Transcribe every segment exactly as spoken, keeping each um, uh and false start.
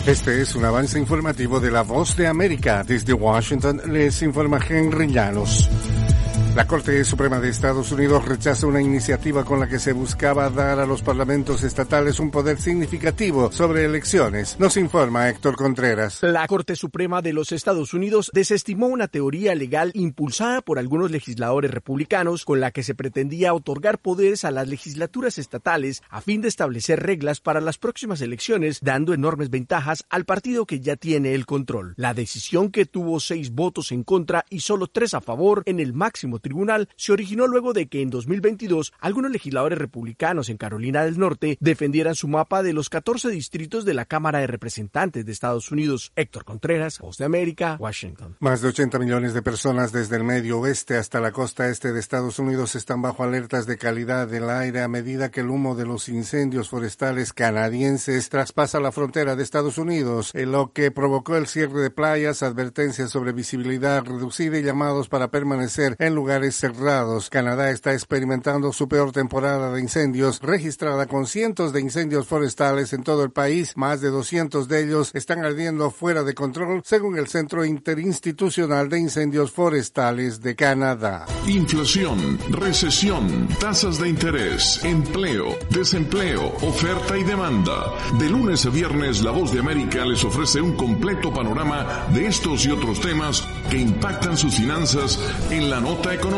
Este es un avance informativo de La Voz de América. Desde Washington les informa Henry Llanos. La Corte Suprema de Estados Unidos rechaza una iniciativa con la que se buscaba dar a los parlamentos estatales un poder significativo sobre elecciones. Nos informa Héctor Contreras. La Corte Suprema de los Estados Unidos desestimó una teoría legal impulsada por algunos legisladores republicanos con la que se pretendía otorgar poderes a las legislaturas estatales a fin de establecer reglas para las próximas elecciones, dando enormes ventajas al partido que ya tiene el control. La decisión, que tuvo seis votos en contra y solo tres a favor en el máximo tribunal, se originó luego de que en dos mil veintidós algunos legisladores republicanos en Carolina del Norte defendieran su mapa de los catorce distritos de la Cámara de Representantes de Estados Unidos. Héctor Contreras, Voz de América, Washington. Más de ochenta millones de personas desde el medio oeste hasta la costa este de Estados Unidos están bajo alertas de calidad del aire a medida que el humo de los incendios forestales canadienses traspasa la frontera de Estados Unidos, en lo que provocó el cierre de playas, advertencias sobre visibilidad reducida y llamados para permanecer en lugares cerrados. Canadá está experimentando su peor temporada de incendios, registrada con cientos de incendios forestales en todo el país. Más de doscientos de ellos están ardiendo fuera de control, según el Centro Interinstitucional de Incendios Forestales de Canadá. Inflación, recesión, tasas de interés, empleo, desempleo, oferta y demanda. De lunes a viernes, La Voz de América les ofrece un completo panorama de estos y otros temas que impactan sus finanzas en la nota económica.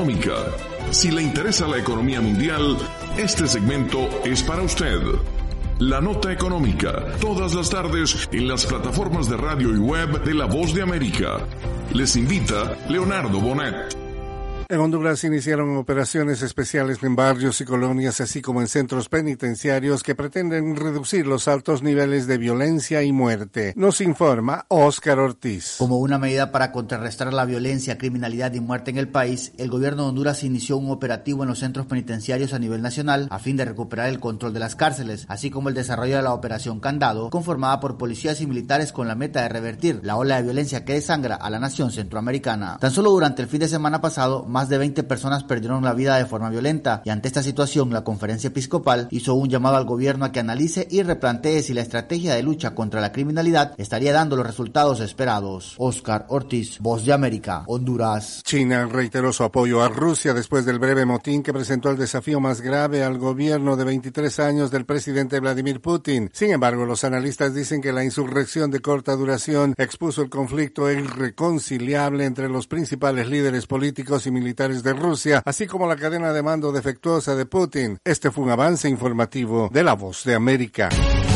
Si le interesa la economía mundial, este segmento es para usted. La Nota Económica, todas las tardes en las plataformas de radio y web de La Voz de América. Les invita Leonardo Bonet. En Honduras iniciaron operaciones especiales en barrios y colonias, así como en centros penitenciarios que pretenden reducir los altos niveles de violencia y muerte. Nos informa Óscar Ortiz. Como una medida para contrarrestar la violencia, criminalidad y muerte en el país, el gobierno de Honduras inició un operativo en los centros penitenciarios a nivel nacional a fin de recuperar el control de las cárceles, así como el desarrollo de la Operación Candado, conformada por policías y militares con la meta de revertir la ola de violencia que desangra a la nación centroamericana. Tan solo durante el fin de semana pasado, más de veinte personas perdieron la vida de forma violenta, y ante esta situación la Conferencia Episcopal hizo un llamado al gobierno a que analice y replantee si la estrategia de lucha contra la criminalidad estaría dando los resultados esperados. Óscar Ortiz, Voz de América, Honduras. China reiteró su apoyo a Rusia después del breve motín que presentó el desafío más grave al gobierno de veintitrés años del presidente Vladimir Putin. Sin embargo, los analistas dicen que la insurrección de corta duración expuso el conflicto irreconciliable entre los principales líderes políticos y militares de Rusia, así como la cadena de mando defectuosa de Putin. Este fue un avance informativo de La Voz de América.